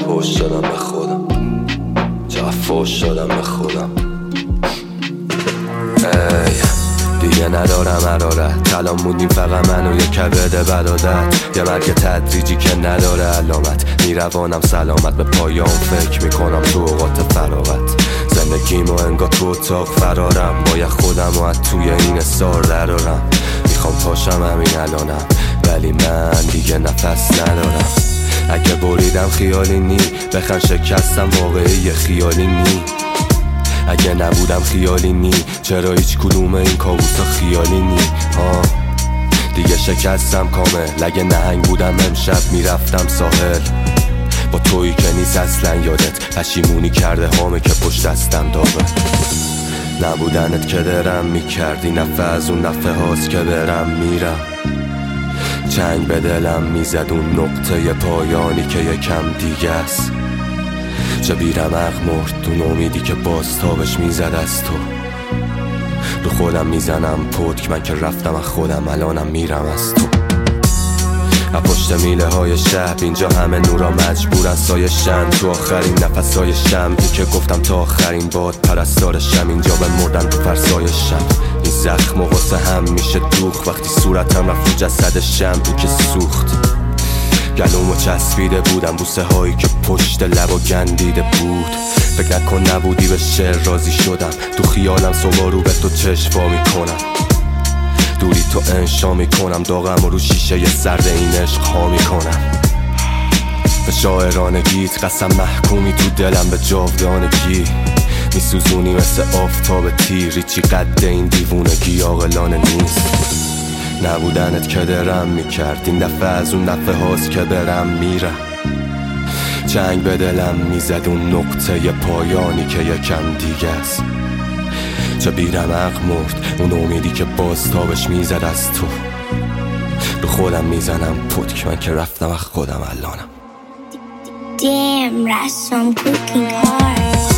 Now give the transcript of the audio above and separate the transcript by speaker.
Speaker 1: فوش شدم به خودم، چقدر فوش شدم به خودم. دیگه ندارم حرارت، کلام موندیم فقط من و یه کبد برادر. یه مرگ تدریجی که نداره علامت، میروانم سلامت به پایان فکر میکنم تو اوقات فراغت. زندگیمو انگار تو اتاق فرارم، باید خودم و از توی این سار درارم. میخوام پاشم همین الانم ولی من دیگه نفس ندارم. اگه بریدم خیالی نی، بخن شکستم واقعی خیالی نی. اگه نبودم خیالی نی، چرا هیچ کدوم این کابوسا خیالی نی؟ دیگه شکستم کامل. اگه نهنگ بودم امشب میرفتم ساحل با تویی که نیست اصلا یادت. پشیمونی کرده هامه که پشت دستم داغه. نبودنت که درم میکردی، نفع از اون نفع هاست که برم میرم. چنگ به دلم میزد اون نقطه پایانی که یکم دیگه است. چه بیرمق مرد اون امیدی که باز تابش میزد از تو. رو خودم میزنم پتک، من که رفتم از خودم الانم میرم از تو. از پشت میله های شب اینجا همه نورا مجبورن سایشن. تو آخرین نفسای شمعی که گفتم تا آخرین باد پرستارشم، اینجا بمردن تو فرسایشم. این زخم و غصه هم میشه دوخ وقتی صورتم رفت تو جسد شمعی که سوخت. گلومو چسبیده بودم بوسه هایی که پشت لب و گندیده بود. فکر نکن نبودی به شعر راضی شدم، تو خیالم صبح رو به تو چشوا میکنم. دوری تو انشا میکنم، داغم و رو شیشه ی سرد این عشق ها میکنم. به شاعرانگیت قسم محکومی تو دلم به جاودانگی. میسوزونی مثل آفتاب تیری، چی قد این دیوونگی عاقلانه نیست. نبودنت که درم میکرد، این دفعه از اون دفعه هاست که برم میرم. چنگ به دلم میزد اون نقطه پایانی که یکم دیگه است. چه بیرمق مرد اون امیدی که باز تابش میزد از تو. رو خودم میزنم پتک، من که رفتم از خودم الانم.
Speaker 2: Damn, Russ, I'm cooking hard.